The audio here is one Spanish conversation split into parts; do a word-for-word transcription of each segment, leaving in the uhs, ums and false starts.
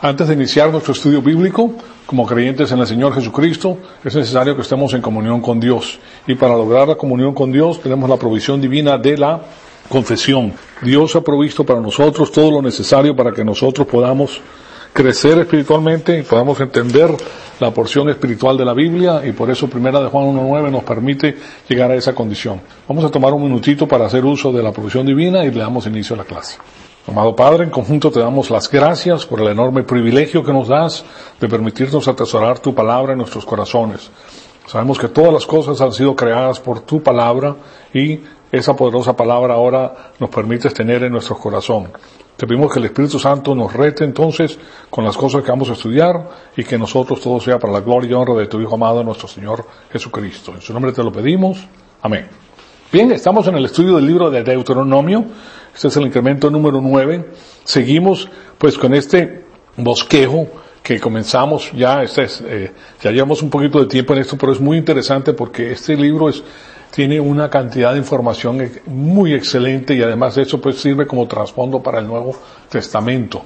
Antes de iniciar nuestro estudio bíblico, como creyentes en el Señor Jesucristo, es necesario que estemos en comunión con Dios. Y para lograr la comunión con Dios, tenemos la provisión divina de la confesión. Dios ha provisto para nosotros todo lo necesario para que nosotros podamos crecer espiritualmente y podamos entender la porción espiritual de la Biblia, y por eso Primera de Juan uno nueve nos permite llegar a esa condición. Vamos a tomar un minutito para hacer uso de la provisión divina y le damos inicio a la clase. Amado Padre, en conjunto te damos las gracias por el enorme privilegio que nos das de permitirnos atesorar tu palabra en nuestros corazones. Sabemos que todas las cosas han sido creadas por tu palabra y esa poderosa palabra ahora nos permite tener en nuestro corazón. Te pedimos que el Espíritu Santo nos rete entonces con las cosas que vamos a estudiar y que nosotros todo sea para la gloria y honra de tu Hijo amado, nuestro Señor Jesucristo. En su nombre te lo pedimos. Amén. Bien, estamos en el estudio del libro de Deuteronomio. Este es el incremento número nueve. Seguimos pues con este bosquejo que comenzamos ya, este es, eh, ya llevamos un poquito de tiempo en esto, pero es muy interesante porque este libro es, tiene una cantidad de información muy excelente y además de eso pues sirve como trasfondo para el Nuevo Testamento.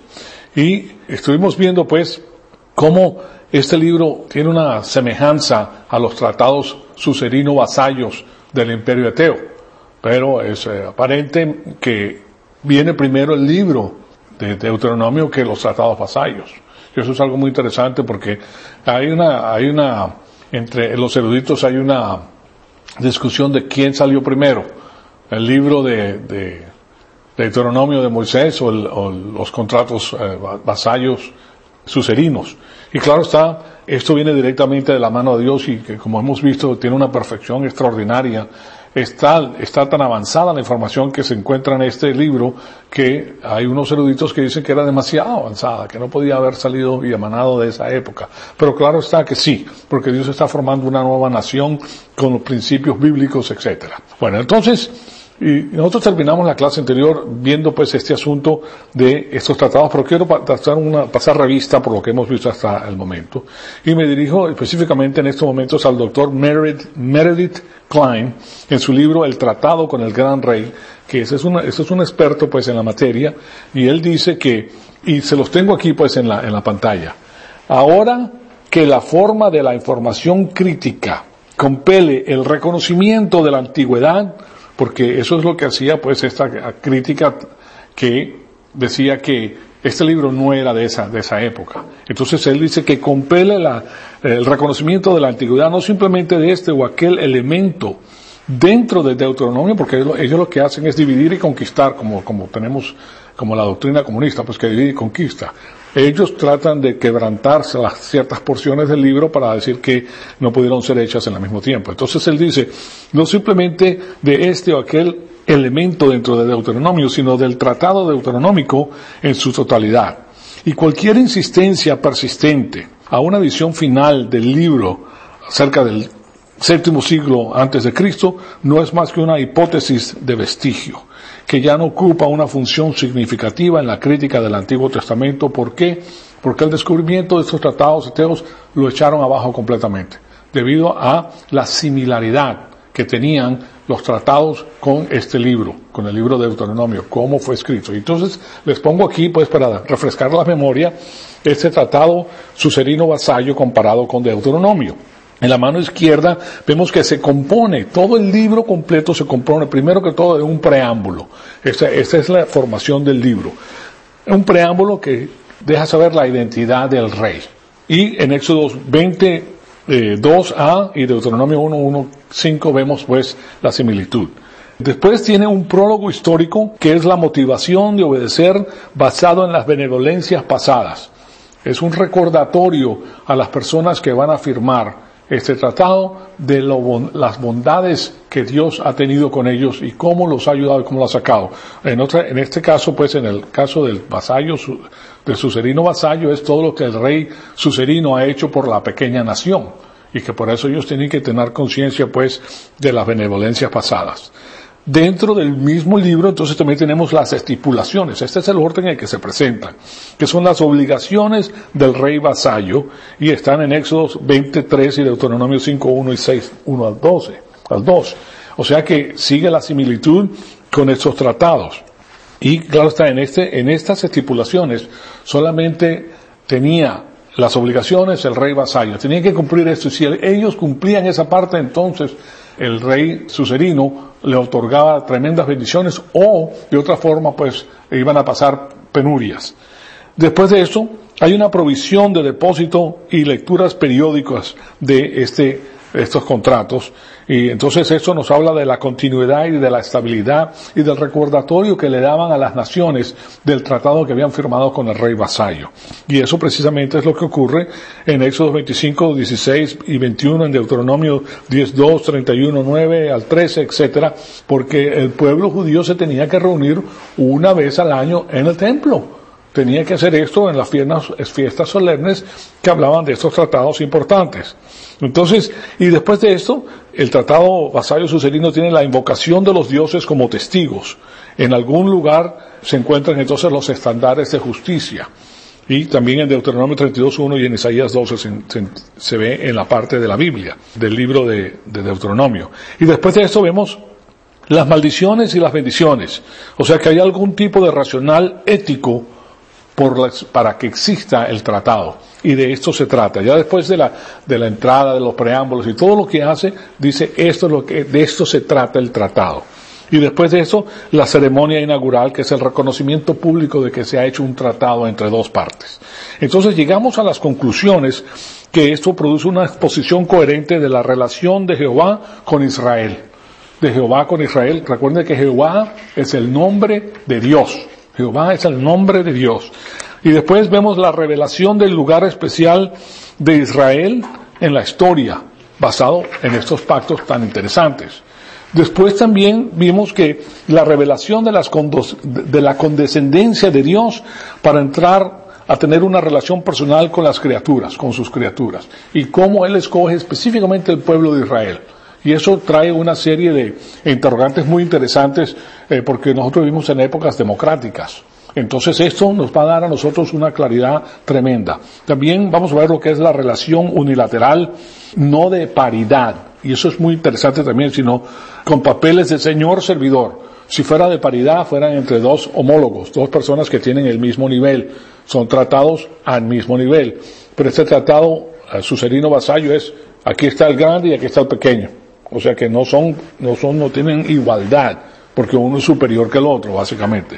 Y estuvimos viendo pues cómo este libro tiene una semejanza a los tratados sucerino-vasallos del Imperio Eteo, pero es eh, aparente que viene primero el libro de Deuteronomio que los tratados vasallos. Y eso es algo muy interesante porque hay una, hay una, entre los eruditos hay una discusión de quién salió primero, el libro de, de Deuteronomio de Moisés o, el, o los contratos eh, vasallos sucerinos. Y claro está, esto viene directamente de la mano de Dios y que, como hemos visto, tiene una perfección extraordinaria. Está, está tan avanzada la información que se encuentra en este libro que hay unos eruditos que dicen que era demasiado avanzada, que no podía haber salido y emanado de esa época. Pero claro está que sí, porque Dios está formando una nueva nación con los principios bíblicos, etcétera. Bueno, entonces, y nosotros terminamos la clase anterior viendo pues este asunto de estos tratados, pero quiero pasar una, pasar revista por lo que hemos visto hasta el momento. Y me dirijo específicamente en estos momentos al doctor Meredith, Meredith Kline, en su libro El Tratado con el Gran Rey, que ese es, una, ese es un experto pues en la materia, y él dice que, y se los tengo aquí pues en la, en la pantalla, ahora que la forma de la información crítica compele el reconocimiento de la antigüedad, porque eso es lo que hacía pues esta crítica que decía que este libro no era de esa, de esa época. Entonces él dice que compele la, el reconocimiento de la antigüedad, no simplemente de este o aquel elemento dentro de Deuteronomio, porque ellos, ellos lo que hacen es dividir y conquistar, como, como tenemos, como la doctrina comunista, pues que divide y conquista. Ellos tratan de quebrantarse las ciertas porciones del libro para decir que no pudieron ser hechas en el mismo tiempo. Entonces él dice, no simplemente de este o aquel elemento dentro de Deuteronomio, sino del tratado deuteronómico en su totalidad. Y cualquier insistencia persistente a una visión final del libro acerca del séptimo siglo antes de Cristo no es más que una hipótesis de vestigio, que ya no ocupa una función significativa en la crítica del Antiguo Testamento. ¿Por qué? Porque el descubrimiento de estos tratados ateos lo echaron abajo completamente, debido a la similaridad que tenían los tratados con este libro, con el libro de Deuteronomio, cómo fue escrito. Y entonces les pongo aquí, pues, para refrescar la memoria, este tratado sucerino-vasallo comparado con Deuteronomio. En la mano izquierda vemos que se compone, todo el libro completo se compone, primero que todo, de un preámbulo. Esta, esta es la formación del libro. Un preámbulo que deja saber la identidad del rey. Y en Éxodo veinte, eh, dos a y Deuteronomio uno, uno, cinco vemos pues la similitud. Después tiene un prólogo histórico que es la motivación de obedecer basado en las benevolencias pasadas. Es un recordatorio a las personas que van a firmar este tratado de lo, las bondades que Dios ha tenido con ellos y cómo los ha ayudado y cómo los ha sacado. En otra, en este caso, pues, en el caso del vasallo, del sucerino vasallo, es todo lo que el rey sucerino ha hecho por la pequeña nación y que por eso ellos tienen que tener conciencia, pues, de las benevolencias pasadas. Dentro del mismo libro, entonces, también tenemos las estipulaciones. Este es el orden en el que se presentan, que son las obligaciones del rey vasallo, y están en Éxodo veintitrés y Deuteronomio cinco, uno y seis, uno al doce, al dos. O sea que sigue la similitud con estos tratados. Y claro está, en este, en estas estipulaciones, solamente tenía las obligaciones, el rey vasallo. Tenían que cumplir esto. Y si ellos cumplían esa parte, entonces el rey sucerino le otorgaba tremendas bendiciones o, de otra forma, pues, iban a pasar penurias. Después de eso, hay una provisión de depósito y lecturas periódicas de este, estos contratos. Y entonces esto nos habla de la continuidad y de la estabilidad y del recordatorio que le daban a las naciones del tratado que habían firmado con el rey vasallo. Y eso precisamente es lo que ocurre en Éxodo veinticinco, dieciséis y veintiuno, en Deuteronomio diez, dos, treinta y uno, nueve al trece, etcétera, porque el pueblo judío se tenía que reunir una vez al año en el templo. Tenía que hacer esto en las fiestas, fiestas solemnes que hablaban de estos tratados importantes. Entonces, y después de esto, el tratado vasallo sucerino tiene la invocación de los dioses como testigos. En algún lugar se encuentran entonces los estándares de justicia. Y también en Deuteronomio treinta y dos, uno y en Isaías doce se, se, se ve en la parte de la Biblia, del libro de, de Deuteronomio. Y después de esto vemos las maldiciones y las bendiciones. O sea que hay algún tipo de racional ético por las, para que exista el tratado. Y de esto se trata. Ya después de la, de la entrada, de los preámbulos y todo lo que hace, dice, esto es lo que, de esto se trata el tratado. Y después de eso, la ceremonia inaugural, que es el reconocimiento público de que se ha hecho un tratado entre dos partes. Entonces llegamos a las conclusiones que esto produce una exposición coherente de la relación de Jehová con Israel. De Jehová con Israel. Recuerden que Jehová es el nombre de Dios. Jehová es el nombre de Dios. Y después vemos la revelación del lugar especial de Israel en la historia, basado en estos pactos tan interesantes. Después también vimos que la revelación de, las condos, de la condescendencia de Dios para entrar a tener una relación personal con las criaturas, con sus criaturas, y cómo Él escoge específicamente el pueblo de Israel. Y eso trae una serie de interrogantes muy interesantes, eh, porque nosotros vivimos en épocas democráticas. Entonces esto nos va a dar a nosotros una claridad tremenda. También vamos a ver lo que es la relación unilateral, no de paridad. Y eso es muy interesante también, sino con papeles de señor-servidor. Si fuera de paridad, fueran entre dos homólogos, dos personas que tienen el mismo nivel. Son tratados al mismo nivel. Pero este tratado sucerino vasallo es, aquí está el grande y aquí está el pequeño. O sea que no son, no son, no tienen igualdad, porque uno es superior que el otro, básicamente.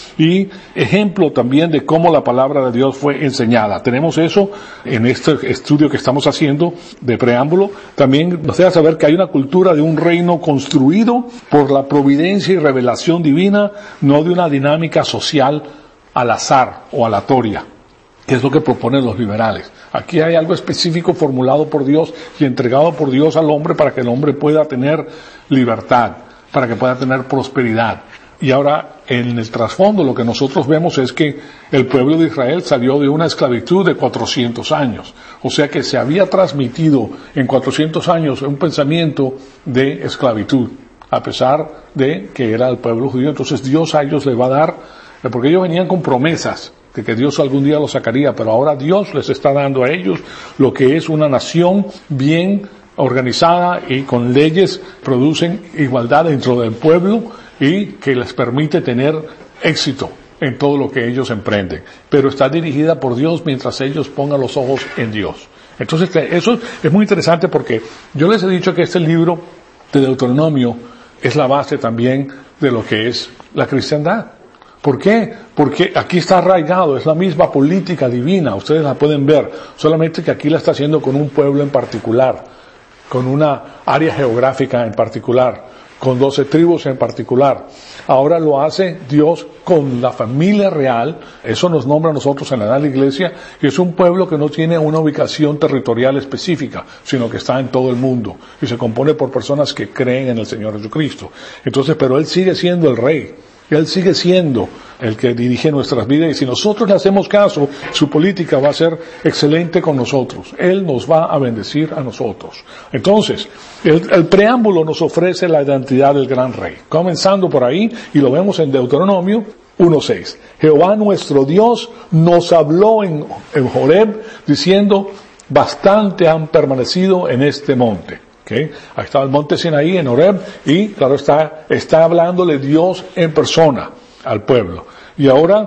Y ejemplo también de cómo la palabra de Dios fue enseñada. Tenemos eso en este estudio que estamos haciendo de preámbulo. También nos deja saber que hay una cultura de un reino construido por la providencia y revelación divina, no de una dinámica social al azar o aleatoria, que es lo que proponen los liberales. Aquí hay algo específico formulado por Dios y entregado por Dios al hombre para que el hombre pueda tener libertad, para que pueda tener prosperidad. Y ahora, en el trasfondo, lo que nosotros vemos es que el pueblo de Israel salió de una esclavitud de cuatrocientos años. O sea que se había transmitido en cuatrocientos años un pensamiento de esclavitud, a pesar de que era el pueblo judío. Entonces Dios a ellos les va a dar, porque ellos venían con promesas de que Dios algún día los sacaría, pero ahora Dios les está dando a ellos lo que es una nación bien organizada y con leyes producen igualdad dentro del pueblo y que les permite tener éxito en todo lo que ellos emprenden. Pero está dirigida por Dios mientras ellos pongan los ojos en Dios. Entonces eso es muy interesante porque yo les he dicho que este libro de Deuteronomio es la base también de lo que es la cristiandad. ¿Por qué? Porque aquí está arraigado, es la misma política divina, ustedes la pueden ver, solamente que aquí la está haciendo con un pueblo en particular, con una área geográfica en particular, con doce tribus en particular. Ahora lo hace Dios con la familia real, eso nos nombra a nosotros en la edad de la iglesia, que es un pueblo que no tiene una ubicación territorial específica, sino que está en todo el mundo, y se compone por personas que creen en el Señor Jesucristo. Entonces, pero Él sigue siendo el Rey. Él sigue siendo el que dirige nuestras vidas y si nosotros le hacemos caso, su política va a ser excelente con nosotros. Él nos va a bendecir a nosotros. Entonces, el, el preámbulo nos ofrece la identidad del gran rey. Comenzando por ahí, y lo vemos en Deuteronomio uno seis. Jehová nuestro Dios nos habló en, en Horeb diciendo, bastante han permanecido en este monte. Okay. Ahí está el monte Sinaí en Horeb y claro está, está hablándole Dios en persona al pueblo. Y ahora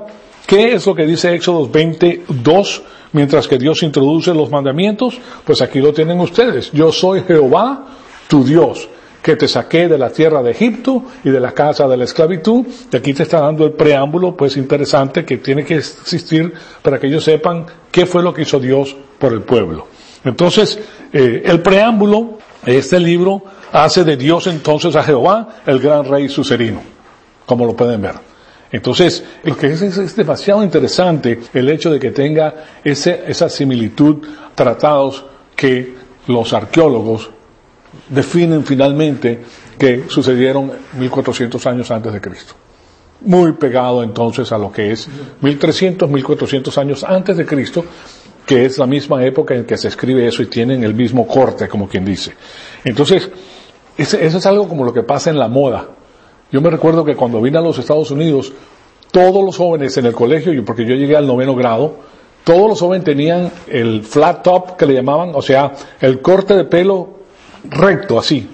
¿Qué es lo que dice Éxodo veintidós? Mientras que Dios introduce los mandamientos, pues aquí lo tienen ustedes. Yo soy Jehová, tu Dios, que te saqué de la tierra de Egipto y de la casa de la esclavitud. Y aquí te está dando el preámbulo, pues interesante, que tiene que existir para que ellos sepan qué fue lo que hizo Dios por el pueblo. Entonces, eh, el preámbulo, este libro, hace de Dios entonces a Jehová el gran rey sucerino, como lo pueden ver. Entonces, lo que es, es, es demasiado interesante el hecho de que tenga ese, esa similitud, tratados que los arqueólogos definen finalmente que sucedieron mil cuatrocientos años antes de Cristo. Muy pegado entonces a lo que es mil trescientos, mil cuatrocientos años antes de Cristo, que es la misma época en que se escribe eso y tienen el mismo corte, como quien dice. Entonces, eso es algo como lo que pasa en la moda. Yo me recuerdo que cuando vine a los Estados Unidos, todos los jóvenes en el colegio, porque yo llegué al noveno grado, todos los jóvenes tenían el flat top que le llamaban, o sea, el corte de pelo recto, así,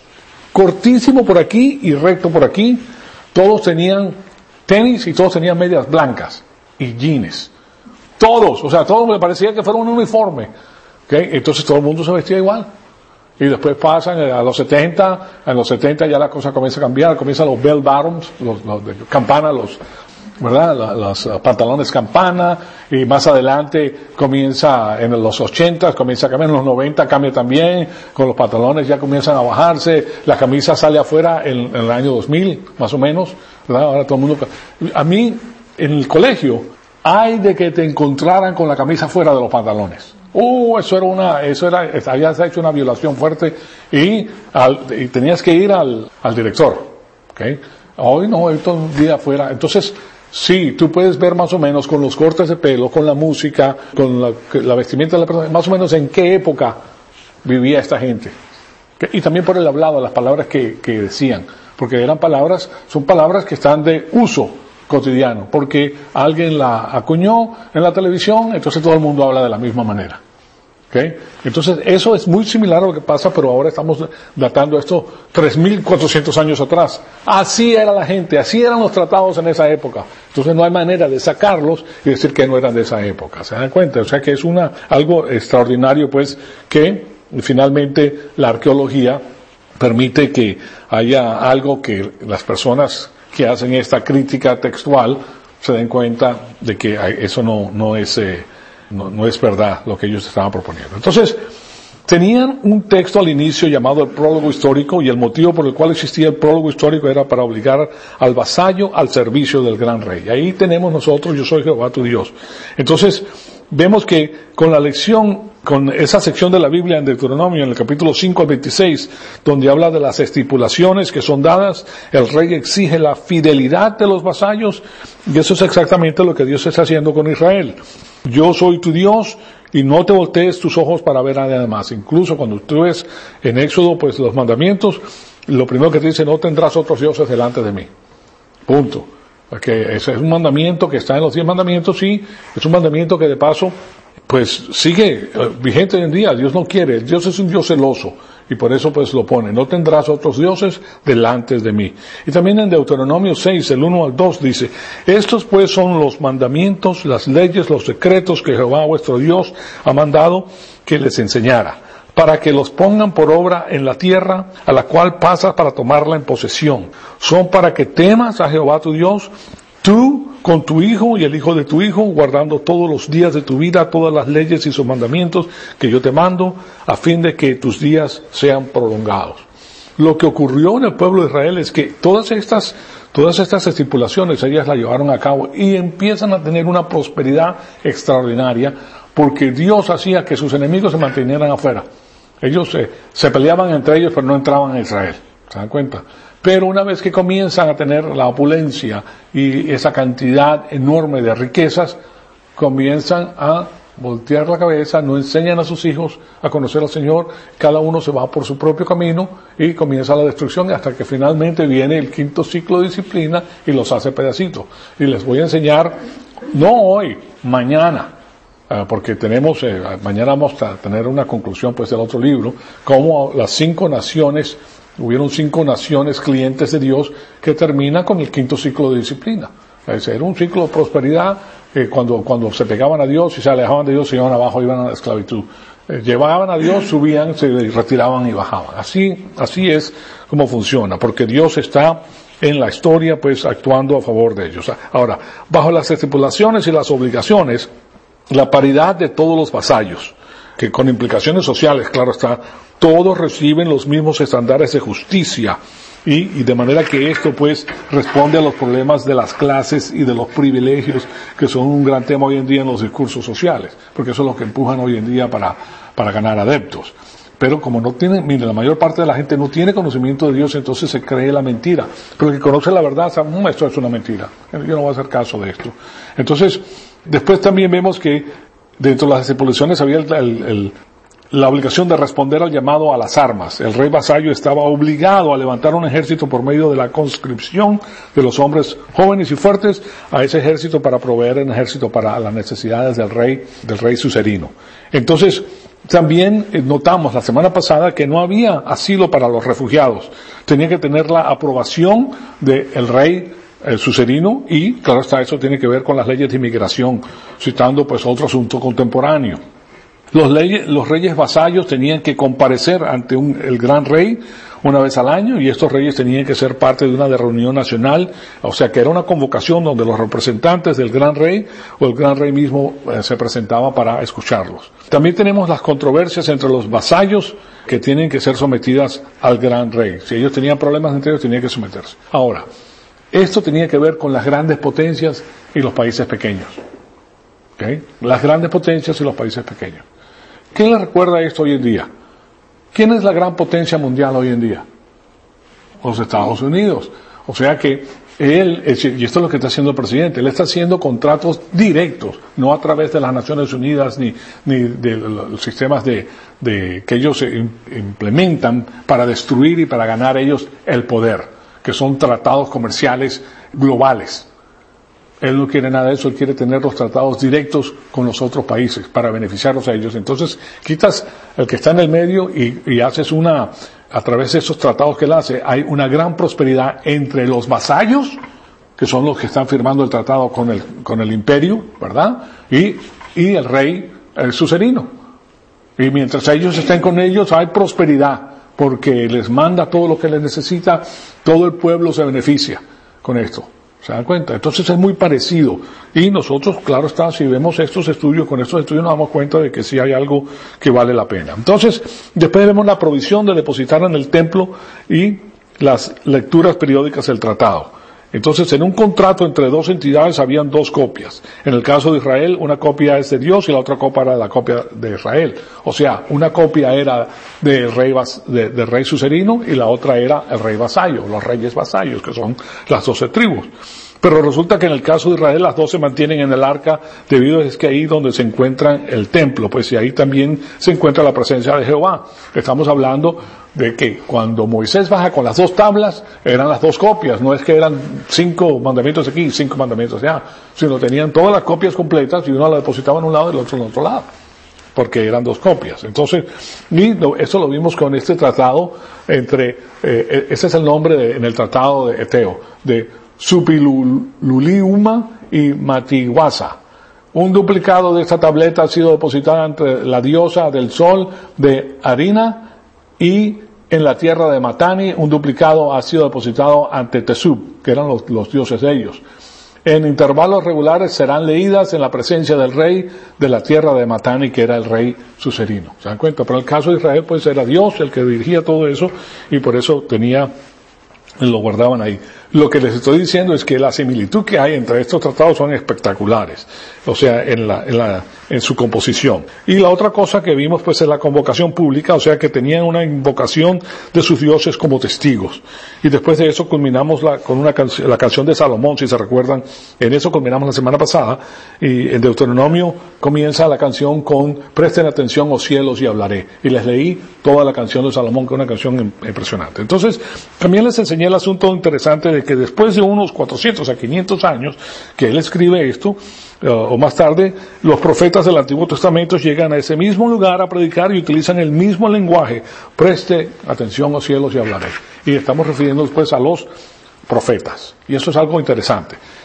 cortísimo por aquí y recto por aquí. Todos tenían tenis y todos tenían medias blancas y jeans. Todos, o sea, todos me parecía que fuera un uniforme. ¿Okay? Entonces todo el mundo se vestía igual. Y después pasan a los setenta, en los setenta ya la cosa comienza a cambiar, comienzan los bell bottoms, los, los de campana, los, ¿verdad? Los, los pantalones campana, y más adelante comienza, en los ochenta, comienza a cambiar, en los noventa cambia también, con los pantalones ya comienzan a bajarse, la camisa sale afuera en, en el año dos mil, más o menos, ¿verdad? Ahora todo el mundo, a mí, en el colegio, hay de que te encontraran con la camisa fuera de los pantalones. Uh, eso era una, eso era, habías hecho una violación fuerte y, al, y tenías que ir al, al director, ¿okay? Hoy no, hoy todo el día afuera. Entonces, sí, tú puedes ver más o menos con los cortes de pelo, con la música, con la, la vestimenta de la persona, más o menos en qué época vivía esta gente. ¿Okay? Y también por el hablado, las palabras que, que decían, porque eran palabras, son palabras que están de uso cotidiano, porque alguien la acuñó en la televisión, entonces todo el mundo habla de la misma manera. ¿Okay? Entonces eso es muy similar a lo que pasa, pero ahora estamos datando esto tres mil cuatrocientos años atrás. Así era la gente, así eran los tratados en esa época. Entonces no hay manera de sacarlos y decir que no eran de esa época. ¿Se dan cuenta? O sea que es una algo extraordinario, pues, que finalmente la arqueología permite que haya algo que las personas que hacen esta crítica textual se den cuenta de que eso no, no es, eh, no, no es verdad lo que ellos estaban proponiendo. Entonces, tenían un texto al inicio llamado el prólogo histórico, y el motivo por el cual existía el prólogo histórico era para obligar al vasallo al servicio del gran rey. Ahí tenemos nosotros, yo soy Jehová tu Dios. Entonces, vemos que con la lección, con esa sección de la Biblia en Deuteronomio, en el capítulo cinco al veintiséis, donde habla de las estipulaciones que son dadas, el rey exige la fidelidad de los vasallos, y eso es exactamente lo que Dios está haciendo con Israel. Yo soy tu Dios, y no te voltees tus ojos para ver a nadie más. Incluso cuando tú ves en Éxodo, pues los mandamientos, lo primero que te dice, no tendrás otros dioses delante de mí. Punto. Porque ese es un mandamiento que está en los diez mandamientos, y es un mandamiento que de paso, pues sigue eh, vigente hoy en día. Dios no quiere, Dios es un Dios celoso, y por eso pues lo pone, no tendrás otros dioses delante de mí. Y también en Deuteronomio seis, el uno al dos dice, estos pues son los mandamientos, las leyes, los decretos que Jehová vuestro Dios ha mandado que les enseñara, para que los pongan por obra en la tierra a la cual pasas para tomarla en posesión. Son para que temas a Jehová tu Dios, tú con tu hijo y el hijo de tu hijo, guardando todos los días de tu vida, todas las leyes y sus mandamientos que yo te mando, a fin de que tus días sean prolongados. Lo que ocurrió en el pueblo de Israel es que todas estas, todas estas estipulaciones ellas las llevaron a cabo y empiezan a tener una prosperidad extraordinaria, porque Dios hacía que sus enemigos se mantuvieran afuera. Ellos eh, se peleaban entre ellos, pero no entraban a Israel. ¿Se dan cuenta? Pero una vez que comienzan a tener la opulencia y esa cantidad enorme de riquezas, comienzan a voltear la cabeza, no enseñan a sus hijos a conocer al Señor, cada uno se va por su propio camino y comienza la destrucción hasta que finalmente viene el quinto ciclo de disciplina y los hace pedacitos. Y les voy a enseñar, no hoy, mañana, Uh, porque tenemos, eh, mañana vamos a tener una conclusión pues del otro libro, cómo las cinco naciones, hubieron cinco naciones clientes de Dios que termina con el quinto ciclo de disciplina. Es, era un ciclo de prosperidad. Eh, cuando, cuando se pegaban a Dios y se alejaban de Dios, se iban abajo, iban a la esclavitud. Eh, llevaban a Dios, subían, se retiraban y bajaban. Así, así es como funciona, porque Dios está en la historia, pues, actuando a favor de ellos. Ahora, bajo las estipulaciones y las obligaciones, la paridad de todos los vasallos, que con implicaciones sociales, claro está, todos reciben los mismos estándares de justicia, y, y de manera que esto, pues, responde a los problemas de las clases y de los privilegios, que son un gran tema hoy en día en los discursos sociales, porque eso es lo que empujan hoy en día para, para ganar adeptos. Pero como no tienen, mire, la mayor parte de la gente no tiene conocimiento de Dios, entonces se cree la mentira. Pero el que conoce la verdad sabe, mmm, esto es una mentira. Yo no voy a hacer caso de esto. Entonces, después también vemos que dentro de las estipulaciones había el, el, el, la obligación de responder al llamado a las armas. El rey vasallo estaba obligado a levantar un ejército por medio de la conscripción de los hombres jóvenes y fuertes a ese ejército para proveer un ejército para las necesidades del rey, del rey sucerino. Entonces, también notamos la semana pasada que no había asilo para los refugiados. Tenía que tener la aprobación del rey el sucerino y, claro está, eso tiene que ver con las leyes de inmigración, citando pues otro asunto contemporáneo. Los, leyes, los reyes vasallos tenían que comparecer ante un, el gran rey una vez al año, y estos reyes tenían que ser parte de una de reunión nacional, o sea que era una convocación donde los representantes del gran rey o el gran rey mismo eh, se presentaba para escucharlos. También tenemos las controversias entre los vasallos que tienen que ser sometidas al gran rey. Si ellos tenían problemas entre ellos, tenían que someterse. Ahora, esto tenía que ver con las grandes potencias y los países pequeños. ¿Okay? Las grandes potencias y los países pequeños. ¿Qué le recuerda esto hoy en día? ¿Quién es la gran potencia mundial hoy en día? Los Estados Unidos. O sea que él, y esto es lo que está haciendo el presidente, él está haciendo contratos directos, no a través de las Naciones Unidas ni, ni de los sistemas de, de, que ellos implementan para destruir y para ganar ellos el poder, que son tratados comerciales globales. Él no quiere nada de eso, él quiere tener los tratados directos con los otros países para beneficiarlos a ellos. Entonces, quitas el que está en el medio y, y haces una, a través de esos tratados que él hace, hay una gran prosperidad entre los vasallos, que son los que están firmando el tratado con el, con el imperio, ¿verdad? Y, y el rey, el sucerino. Y mientras ellos estén con ellos, hay prosperidad, porque les manda todo lo que les necesita, todo el pueblo se beneficia con esto. ¿Se dan cuenta? Entonces es muy parecido. Y nosotros, claro está, si vemos estos estudios, con estos estudios nos damos cuenta de que sí hay algo que vale la pena. Entonces, después vemos la provisión de depositar en el templo y las lecturas periódicas del tratado. Entonces, en un contrato entre dos entidades habían dos copias. En el caso de Israel, una copia es de Dios y la otra copia era la copia de Israel. O sea, una copia era del rey, de, de rey sucerino y la otra era el rey vasallo, los reyes vasallos, que son las doce tribus. Pero resulta que en el caso de Israel las dos se mantienen en el arca debido a que ahí donde se encuentra el templo, pues y ahí también se encuentra la presencia de Jehová. Estamos hablando de que cuando Moisés baja con las dos tablas, eran las dos copias, no es que eran cinco mandamientos aquí y cinco mandamientos allá, sino tenían todas las copias completas y uno la depositaba en un lado y el otro en el otro lado, porque eran dos copias. Entonces, y lo, eso lo vimos con este tratado entre, eh, ese es el nombre de, en el tratado de Eteo, de Supiluliuma y Matiwasa. Un duplicado de esta tableta ha sido depositada entre la diosa del sol de Arina y en la tierra de Matani un duplicado ha sido depositado ante Tesub, que eran los, los dioses de ellos. En intervalos regulares serán leídas en la presencia del rey de la tierra de Matani, que era el rey sucerino. ¿Se dan cuenta? Pero en el caso de Israel, pues era Dios el que dirigía todo eso y por eso tenía, lo guardaban ahí. Lo que les estoy diciendo es que la similitud que hay entre estos tratados son espectaculares, o sea, en la, en la, en su composición. Y la otra cosa que vimos pues es la convocación pública, o sea que tenían una invocación de sus dioses como testigos. Y después de eso culminamos la, con una canción, la canción de Salomón, si se recuerdan, en eso culminamos la semana pasada, y en Deuteronomio comienza la canción con presten atención, oh cielos, y hablaré. Y les leí toda la canción de Salomón, que es una canción impresionante. Entonces, también les enseñé el asunto interesante de que después de unos cuatrocientos a quinientos años que él escribe esto, uh, o más tarde, los profetas del Antiguo Testamento llegan a ese mismo lugar a predicar y utilizan el mismo lenguaje. Preste atención, oh cielos, y hablaré. Y estamos refiriendo después a los profetas. Y eso es algo interesante.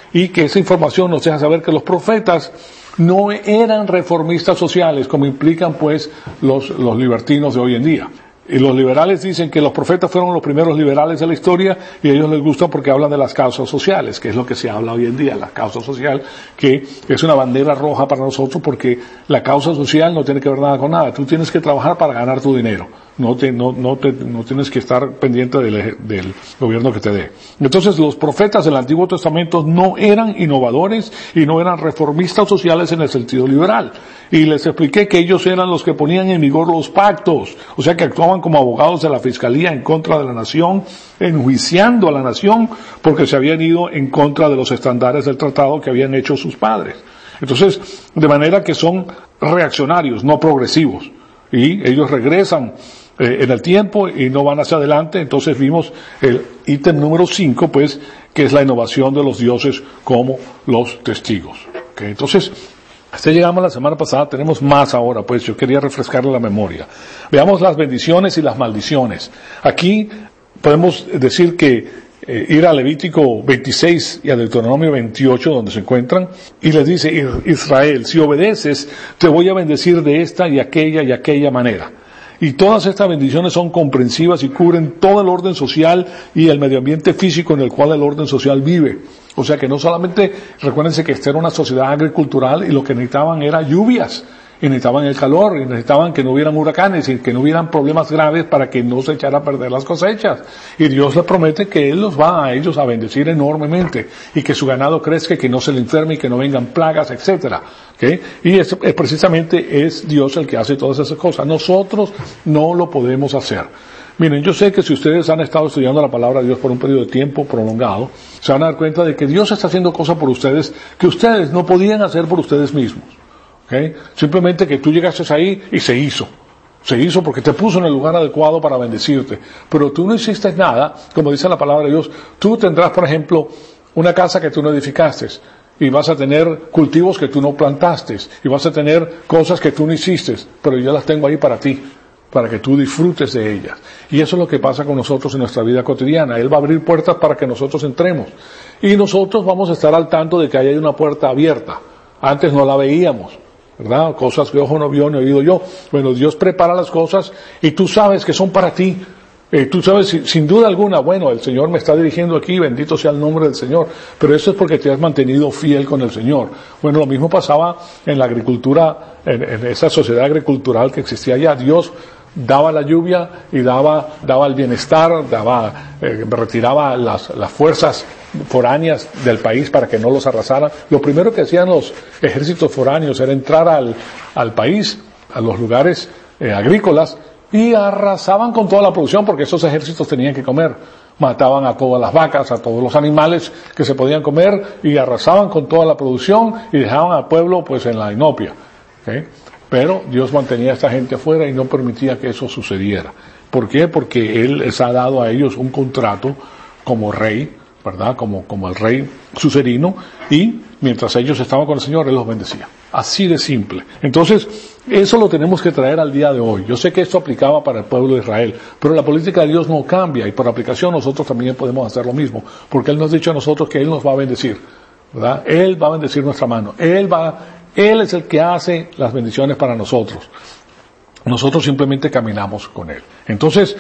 y que esa información nos deja saber que los profetas no eran reformistas sociales, como implican pues los, los libertinos de hoy en día. Y los liberales dicen que los profetas fueron los primeros liberales de la historia y a ellos les gusta porque hablan de las causas sociales, que es lo que se habla hoy en día, la causa social, que es una bandera roja para nosotros porque la causa social no tiene que ver nada con nada. Tú tienes que trabajar para ganar tu dinero. No, te, no, no, te, no tienes que estar pendiente del, del gobierno que te dé. Entonces los profetas del Antiguo Testamento no eran innovadores y no eran reformistas sociales en el sentido liberal. Y les expliqué que ellos eran los que ponían en vigor los pactos, o sea que actuaban como abogados de la fiscalía en contra de la nación, enjuiciando a la nación porque se habían ido en contra de los estándares del tratado que habían hecho sus padres. Entonces, de manera que son reaccionarios, no progresivos. Y ellos regresan eh, en el tiempo y no van hacia adelante. Entonces vimos el ítem número cinco, pues, que es la innovación de los dioses como los testigos. ¿Okay? Entonces, hasta llegamos la semana pasada, tenemos más ahora, pues yo quería refrescarle la memoria. Veamos las bendiciones y las maldiciones. Aquí podemos decir que eh, ir a Levítico veintiséis y a Deuteronomio veintiocho, donde se encuentran, y les dice, Israel, si obedeces, te voy a bendecir de esta y aquella y aquella manera. Y todas estas bendiciones son comprensivas y cubren todo el orden social y el medio ambiente físico en el cual el orden social vive. O sea que no solamente, recuérdense que esta era una sociedad agricultural y lo que necesitaban era lluvias, y necesitaban el calor, y necesitaban que no hubieran huracanes y que no hubieran problemas graves para que no se echara a perder las cosechas. Y Dios les promete que Él los va a ellos a bendecir enormemente y que su ganado crezca, que no se le enferme y que no vengan plagas, etcétera. ¿Okay? Y es, es, precisamente es Dios el que hace todas esas cosas. Nosotros no lo podemos hacer. Miren, yo sé que si ustedes han estado estudiando la palabra de Dios por un periodo de tiempo prolongado, se van a dar cuenta de que Dios está haciendo cosas por ustedes que ustedes no podían hacer por ustedes mismos. ¿Okay? Simplemente que tú llegaste ahí y se hizo. Se hizo porque te puso en el lugar adecuado para bendecirte. Pero tú no hiciste nada, como dice la palabra de Dios. Tú tendrás, por ejemplo, una casa que tú no edificaste. Y vas a tener cultivos que tú no plantaste. Y vas a tener cosas que tú no hiciste. Pero yo las tengo ahí para ti, para que tú disfrutes de ellas. Y eso es lo que pasa con nosotros en nuestra vida cotidiana. Él va a abrir puertas para que nosotros entremos. Y nosotros vamos a estar al tanto de que ahí hay una puerta abierta. Antes no la veíamos, ¿verdad? Cosas que ojo no vio ni oído yo. Bueno, Dios prepara las cosas y tú sabes que son para ti. Eh, tú sabes, sin duda alguna, bueno, el Señor me está dirigiendo aquí, bendito sea el nombre del Señor, pero eso es porque te has mantenido fiel con el Señor. Bueno, lo mismo pasaba en la agricultura, en, en esa sociedad agricultural que existía allá. Dios daba la lluvia y daba, daba el bienestar, daba, eh, retiraba las, las fuerzas foráneas del país para que no los arrasaran. Lo primero que hacían los ejércitos foráneos era entrar al, al país, a los lugares eh, agrícolas, y arrasaban con toda la producción porque esos ejércitos tenían que comer. Mataban a todas las vacas, a todos los animales que se podían comer y arrasaban con toda la producción y dejaban al pueblo pues en la inopia. ¿Okay? Pero Dios mantenía a esta gente afuera y no permitía que eso sucediera. ¿Por qué? Porque Él les ha dado a ellos un contrato como rey, ¿verdad? Como, como el rey sucerino, y mientras ellos estaban con el Señor, Él los bendecía. Así de simple. Entonces, eso lo tenemos que traer al día de hoy. Yo sé que esto aplicaba para el pueblo de Israel, pero la política de Dios no cambia, y por aplicación nosotros también podemos hacer lo mismo, porque Él nos ha dicho a nosotros que Él nos va a bendecir, ¿verdad? Él va a bendecir nuestra mano. Él va, Él es el que hace las bendiciones para nosotros. Nosotros simplemente caminamos con Él. Entonces,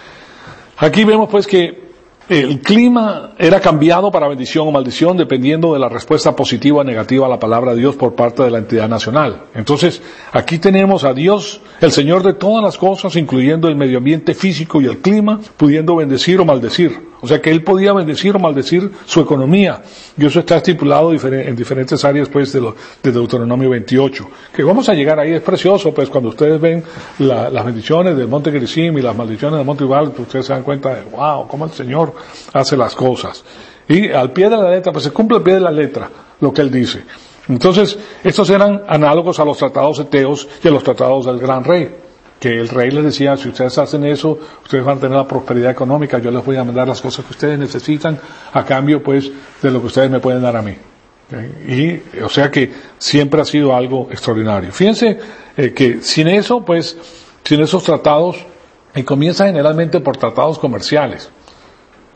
aquí vemos pues que el clima era cambiado para bendición o maldición dependiendo de la respuesta positiva o negativa a la palabra de Dios por parte de la entidad nacional. Entonces, aquí tenemos a Dios, el Señor de todas las cosas, incluyendo el medio ambiente físico y el clima, pudiendo bendecir o maldecir. O sea que Él podía bendecir o maldecir su economía. Y eso está estipulado en diferentes áreas pues de, lo, de Deuteronomio veintiocho. Que vamos a llegar ahí, es precioso, pues cuando ustedes ven la, las bendiciones del monte Gerizim y las maldiciones del monte Ebal, pues ustedes se dan cuenta de, wow, cómo el Señor hace las cosas. Y al pie de la letra, pues se cumple al pie de la letra lo que Él dice. Entonces, estos eran análogos a los tratados eteos y a los tratados del gran rey. Que el rey les decía, si ustedes hacen eso, ustedes van a tener la prosperidad económica, yo les voy a mandar las cosas que ustedes necesitan a cambio, pues, de lo que ustedes me pueden dar a mí. ¿Okay? Y, o sea que siempre ha sido algo extraordinario. Fíjense eh, que sin eso, pues, sin esos tratados, y comienza generalmente por tratados comerciales.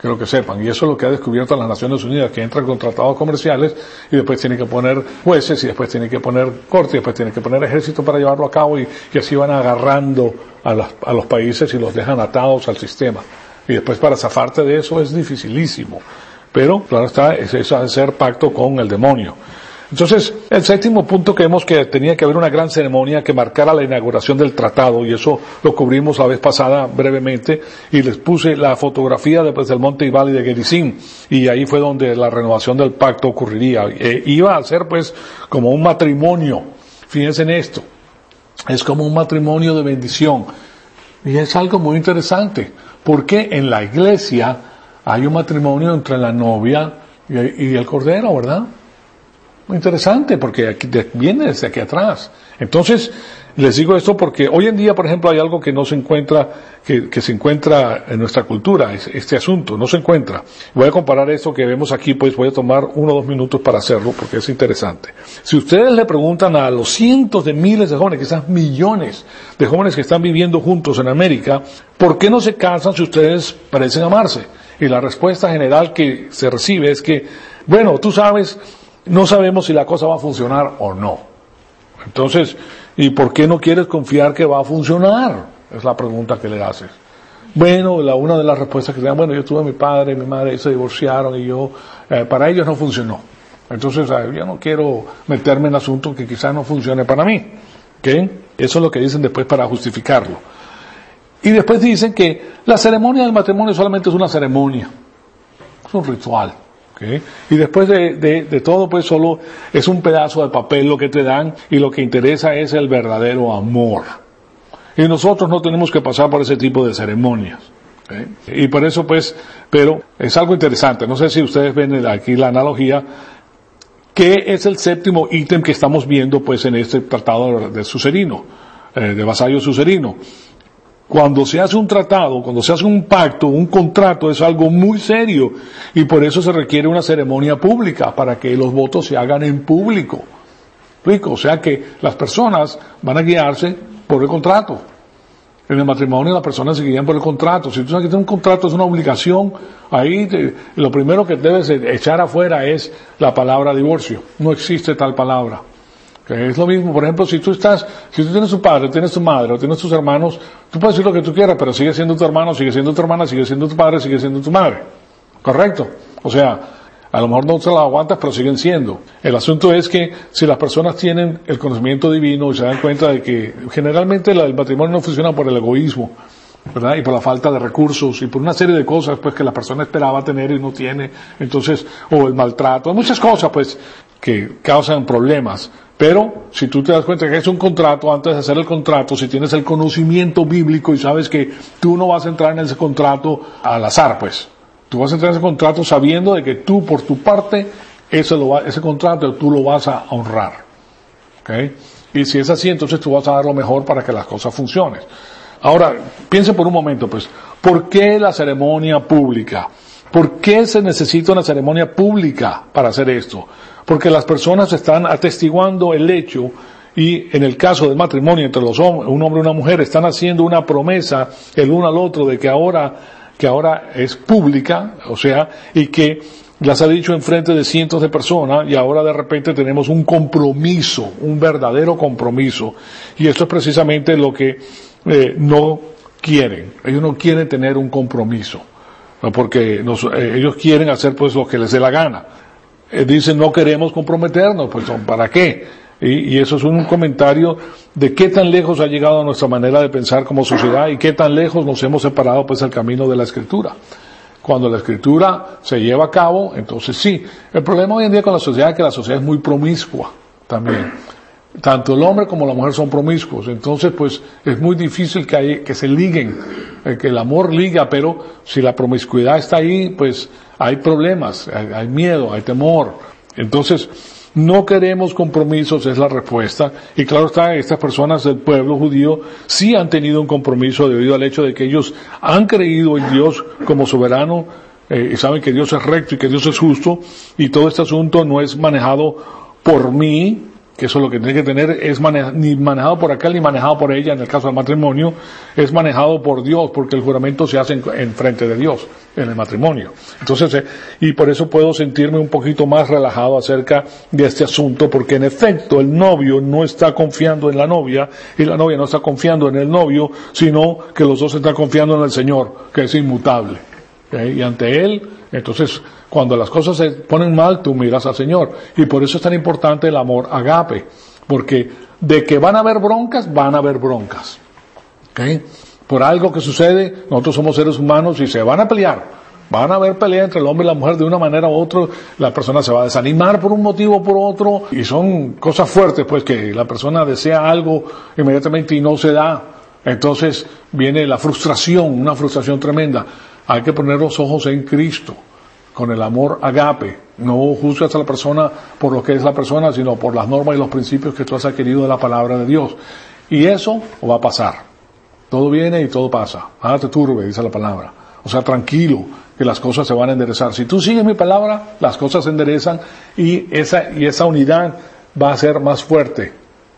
quiero que sepan, y eso es lo que ha descubierto las Naciones Unidas, que entran con tratados comerciales y después tienen que poner jueces y después tienen que poner corte y después tienen que poner ejército para llevarlo a cabo y, y así van agarrando a, las, a los países y los dejan atados al sistema. Y después para zafarte de eso es dificilísimo. Pero, claro está, es eso de hacer pacto con el demonio. Entonces, el séptimo punto que vemos que tenía que haber una gran ceremonia que marcara la inauguración del tratado, y eso lo cubrimos la vez pasada brevemente, y les puse la fotografía después del monte y valle de Gerizim, y ahí fue donde la renovación del pacto ocurriría. Eh, iba a ser pues como un matrimonio, fíjense en esto, es como un matrimonio de bendición, y es algo muy interesante, porque en la iglesia hay un matrimonio entre la novia y, y el cordero, ¿verdad? Muy interesante, porque aquí, viene desde aquí atrás. Entonces, les digo esto porque hoy en día, por ejemplo, hay algo que no se encuentra, que, que se encuentra en nuestra cultura, este asunto, no se encuentra. Voy a comparar esto que vemos aquí, pues voy a tomar uno o dos minutos para hacerlo, porque es interesante. Si ustedes le preguntan a los cientos de miles de jóvenes, quizás millones de jóvenes que están viviendo juntos en América, ¿por qué no se casan si ustedes parecen amarse? Y la respuesta general que se recibe es que, bueno, tú sabes, no sabemos si la cosa va a funcionar o no. Entonces, ¿y por qué no quieres confiar que va a funcionar? Es la pregunta que le haces. Bueno, la, una de las respuestas que le dan, bueno, yo tuve a mi padre y mi madre se divorciaron y yo, eh, para ellos no funcionó. Entonces, eh, yo no quiero meterme en asuntos que quizás no funcione para mí. ¿Okay? Eso es lo que dicen después para justificarlo. Y después dicen que la ceremonia del matrimonio solamente es una ceremonia. Es un ritual. ¿Okay? Y después de, de, de todo, pues solo es un pedazo de papel lo que te dan y lo que interesa es el verdadero amor. Y nosotros no tenemos que pasar por ese tipo de ceremonias. ¿Okay? Y por eso, pues, pero es algo interesante. No sé si ustedes ven aquí la analogía. ¿Qué es el séptimo ítem que estamos viendo, pues, en este tratado de Sucerino, eh, de vasallo Sucerino? Cuando se hace un tratado, cuando se hace un pacto, un contrato, es algo muy serio y por eso se requiere una ceremonia pública para que los votos se hagan en público. ¿Explico? O sea que las personas van a guiarse por el contrato. En el matrimonio las personas se guían por el contrato. Si tú sabes que tienes un contrato, es una obligación, ahí te, lo primero que debes echar afuera es la palabra divorcio. No existe tal palabra. Que es lo mismo, por ejemplo, si tú estás, si tú tienes tu padre, tienes tu madre, o tienes tus hermanos, tú puedes decir lo que tú quieras, pero sigue siendo tu hermano, sigue siendo tu hermana, sigue siendo tu padre, sigue siendo tu madre. ¿Correcto? O sea, a lo mejor no se la aguantas, pero siguen siendo. El asunto es que si las personas tienen el conocimiento divino y se dan cuenta de que generalmente el matrimonio no funciona por el egoísmo, ¿verdad? Y por la falta de recursos y por una serie de cosas, pues, que la persona esperaba tener y no tiene, entonces, o el maltrato, muchas cosas, pues, que causan problemas. Pero, si tú te das cuenta que es un contrato, antes de hacer el contrato, si tienes el conocimiento bíblico y sabes que tú no vas a entrar en ese contrato al azar, pues. Tú vas a entrar en ese contrato sabiendo de que tú, por tu parte, ese, lo va, ese contrato tú lo vas a honrar. ¿Okay? Y si es así, entonces tú vas a dar lo mejor para que las cosas funcionen. Ahora, piensen por un momento, pues, ¿por qué la ceremonia pública? ¿Por qué se necesita una ceremonia pública para hacer esto? Porque las personas están atestiguando el hecho y en el caso del matrimonio entre los hombres, un hombre y una mujer, están haciendo una promesa el uno al otro de que ahora, que ahora es pública, o sea, y que las ha dicho en frente de cientos de personas y ahora de repente tenemos un compromiso, un verdadero compromiso. Y esto es precisamente lo que eh, no quieren. Ellos no quieren tener un compromiso, ¿no? Porque nos, eh, ellos quieren hacer pues lo que les dé la gana. Eh, dicen no queremos comprometernos, pues ¿para qué? Y, y eso es un comentario de qué tan lejos ha llegado nuestra manera de pensar como sociedad y qué tan lejos nos hemos separado pues del camino de la Escritura. Cuando la Escritura se lleva a cabo, entonces sí. El problema hoy en día con la sociedad es que la sociedad es muy promiscua también. Tanto el hombre como la mujer son promiscuos. Entonces, pues, es muy difícil que, hay, que se liguen, eh, que el amor liga, pero si la promiscuidad está ahí, pues, hay problemas, hay, hay miedo, hay temor. Entonces, no queremos compromisos, es la respuesta. Y claro está, estas personas del pueblo judío sí han tenido un compromiso debido al hecho de que ellos han creído en Dios como soberano, eh, y saben que Dios es recto y que Dios es justo, y todo este asunto no es manejado por mí, que eso es lo que tiene que tener, es maneja, ni manejado por aquel ni manejado por ella, en el caso del matrimonio, es manejado por Dios, porque el juramento se hace en, en frente de Dios, en el matrimonio. Entonces, eh, y por eso puedo sentirme un poquito más relajado acerca de este asunto, porque en efecto el novio no está confiando en la novia, y la novia no está confiando en el novio, sino que los dos están confiando en el Señor, que es inmutable. ¿Okay? Y ante Él, entonces, cuando las cosas se ponen mal, tú miras al Señor. Y por eso es tan importante el amor agape. Porque de que van a haber broncas, van a haber broncas. ¿Okay? Por algo que sucede, nosotros somos seres humanos y se van a pelear. Van a haber pelea entre el hombre y la mujer de una manera u otra. La persona se va a desanimar por un motivo o por otro. Y son cosas fuertes, pues, que la persona desea algo inmediatamente y no se da. Entonces viene la frustración, una frustración tremenda. Hay que poner los ojos en Cristo, con el amor agape. No juzgas a la persona por lo que es la persona, sino por las normas y los principios que tú has adquirido de la palabra de Dios. Y eso va a pasar. Todo viene y todo pasa. Nada te turbe, dice la palabra. O sea, tranquilo, que las cosas se van a enderezar. Si tú sigues mi palabra, las cosas se enderezan y esa, y esa unidad va a ser más fuerte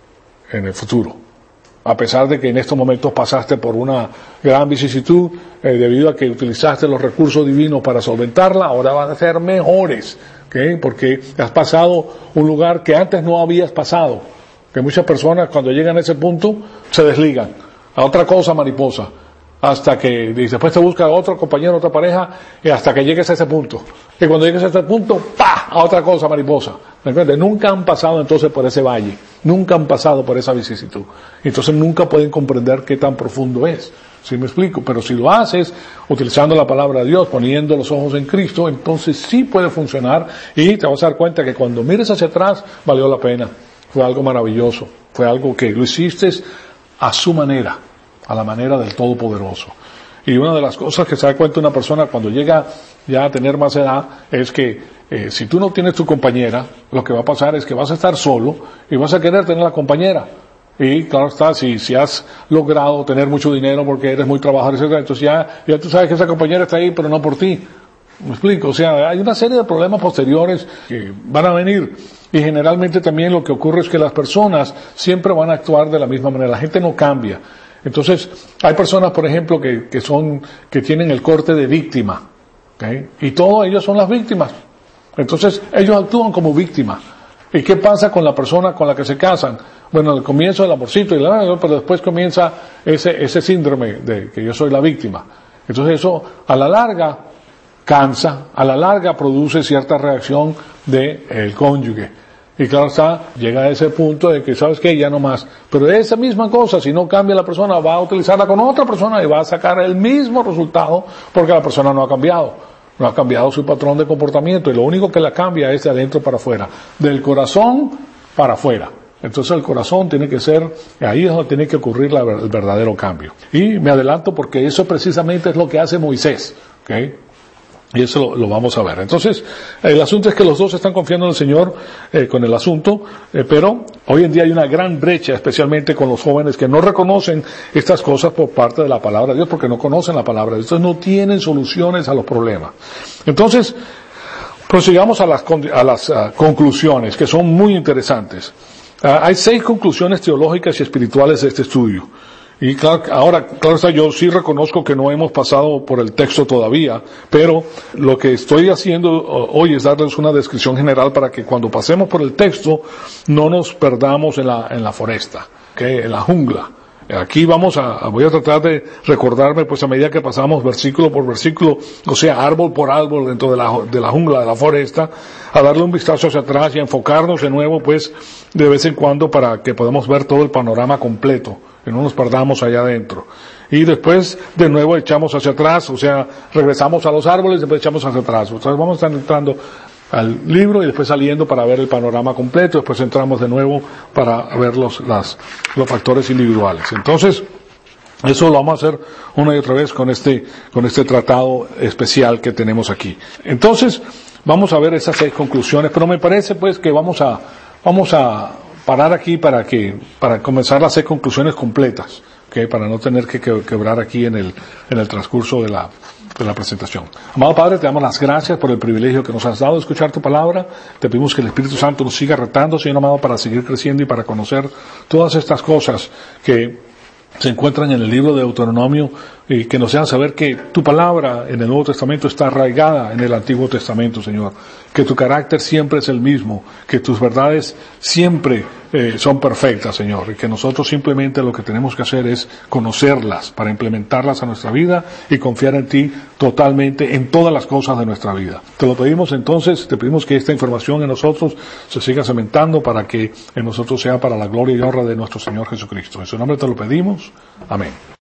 en el futuro. A pesar de que en estos momentos pasaste por una gran vicisitud, eh, debido a que utilizaste los recursos divinos para solventarla, ahora van a ser mejores, ¿okay? Porque has pasado un lugar que antes no habías pasado. Que muchas personas cuando llegan a ese punto se desligan a otra cosa mariposa, hasta que y después te busca otro compañero, otra pareja, y hasta que llegues a ese punto. Y cuando llegues a ese punto, ¡pa!, a otra cosa mariposa. ¿Me entiendes? Nunca han pasado entonces por ese valle, nunca han pasado por esa vicisitud. Entonces nunca pueden comprender qué tan profundo es. ¿Sí me explico? Pero si lo haces utilizando la palabra de Dios, poniendo los ojos en Cristo, entonces sí puede funcionar y te vas a dar cuenta que cuando mires hacia atrás, valió la pena. Fue algo maravilloso. Fue algo que lo hiciste a su manera, a la manera del Todopoderoso. Y una de las cosas que se da cuenta una persona cuando llega ya a tener más edad es que eh, si tú no tienes tu compañera, lo que va a pasar es que vas a estar solo y vas a querer tener la compañera. Y claro está, si, si has logrado tener mucho dinero porque eres muy trabajador, etcétera, entonces ya, ya tú sabes que esa compañera está ahí, pero no por ti. ¿Me explico? O sea, hay una serie de problemas posteriores que van a venir. Y generalmente también lo que ocurre es que las personas siempre van a actuar de la misma manera. La gente no cambia. Entonces, hay personas, por ejemplo, que, que son, que tienen el corte de víctima, ¿okay? Y todos ellos son las víctimas. Entonces, ellos actúan como víctimas. ¿Y qué pasa con la persona con la que se casan? Bueno, al comienzo el amorcito, y la, pero después comienza ese, ese síndrome de que yo soy la víctima. Entonces eso, a la larga, cansa, a la larga produce cierta reacción del de cónyuge. Y claro está, llega a ese punto de que, ¿sabes qué? Ya no más. Pero esa misma cosa, si no cambia la persona, va a utilizarla con otra persona y va a sacar el mismo resultado porque la persona no ha cambiado. No ha cambiado su patrón de comportamiento y lo único que la cambia es de adentro para afuera. Del corazón para afuera. Entonces el corazón tiene que ser, ahí es donde tiene que ocurrir la, el verdadero cambio. Y me adelanto porque eso precisamente es lo que hace Moisés, ¿okay? Y eso lo, lo vamos a ver. Entonces, el asunto es que los dos están confiando en el Señor eh, con el asunto, eh, pero hoy en día hay una gran brecha, especialmente con los jóvenes que no reconocen estas cosas por parte de la palabra de Dios, porque no conocen la palabra de Dios, entonces no tienen soluciones a los problemas. Entonces, prosigamos a las, a las uh, conclusiones, que son muy interesantes. Uh, hay seis conclusiones teológicas y espirituales de este estudio. Y claro, ahora, claro está, yo sí reconozco que no hemos pasado por el texto todavía, pero lo que estoy haciendo hoy es darles una descripción general para que cuando pasemos por el texto no nos perdamos en la, en la foresta, ¿okay? En la jungla. Aquí vamos a, voy a tratar de recordarme, pues a medida que pasamos versículo por versículo, o sea, árbol por árbol dentro de la, de la jungla, de la foresta, a darle un vistazo hacia atrás y a enfocarnos de nuevo, pues, de vez en cuando para que podamos ver todo el panorama completo, que no nos perdamos allá adentro. Y después, de nuevo, echamos hacia atrás, o sea, regresamos a los árboles y después echamos hacia atrás. Entonces vamos a estar entrando al libro y después saliendo para ver el panorama completo, después entramos de nuevo para ver los, las, los factores individuales. Entonces, eso lo vamos a hacer una y otra vez con este, con este tratado especial que tenemos aquí. Entonces, vamos a ver esas seis conclusiones, pero me parece pues que vamos a, vamos a parar aquí para que, para comenzar las seis conclusiones completas, ¿okay? Para no tener que quebrar aquí en el, en el transcurso de la, de la presentación. Amado Padre, te damos las gracias por el privilegio que nos has dado de escuchar tu palabra. Te pedimos que el Espíritu Santo nos siga retando, Señor amado, para seguir creciendo y para conocer todas estas cosas que se encuentran en el libro de Deuteronomio, y que nos sean saber que tu palabra en el Nuevo Testamento está arraigada en el Antiguo Testamento, Señor. Que tu carácter siempre es el mismo, que tus verdades siempre eh, son perfectas, Señor, y que nosotros simplemente lo que tenemos que hacer es conocerlas para implementarlas a nuestra vida y confiar en ti totalmente en todas las cosas de nuestra vida. Te lo pedimos entonces, te pedimos que esta información en nosotros se siga cementando para que en nosotros sea para la gloria y honra de nuestro Señor Jesucristo. En su nombre te lo pedimos. Amén.